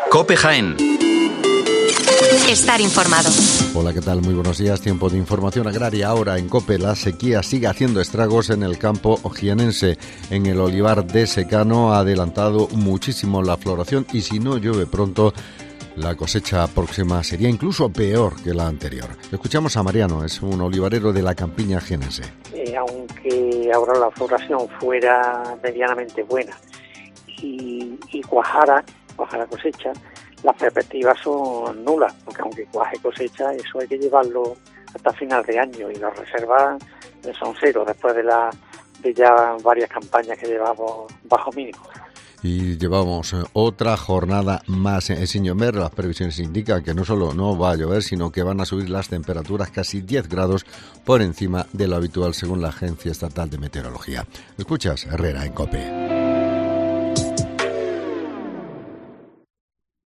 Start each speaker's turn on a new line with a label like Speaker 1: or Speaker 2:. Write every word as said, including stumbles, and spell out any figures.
Speaker 1: COPE Jaén.
Speaker 2: Estar informado.
Speaker 3: Hola, ¿qué tal? Muy buenos días. Tiempo de información agraria. Ahora en COPE, la sequía sigue haciendo estragos en el campo jienense. En el olivar de secano ha adelantado muchísimo la floración y si no llueve pronto, la cosecha próxima sería incluso peor que la anterior. Escuchamos a Mariano, es un olivarero de la campiña jienense.
Speaker 4: Eh, aunque ahora la floración fuera medianamente buena y, y cuajara, cuajara cosecha, las perspectivas son nulas, porque aunque cuaje cosecha, eso hay que llevarlo hasta final de año y las reservas son cero después de, la, de ya varias campañas que llevamos bajo mínimo.
Speaker 3: Y llevamos otra jornada más en Llomer. Las previsiones indican que no solo no va a llover, sino que van a subir las temperaturas casi diez grados por encima de lo habitual, según la Agencia Estatal de Meteorología. Escuchas Herrera en COPE.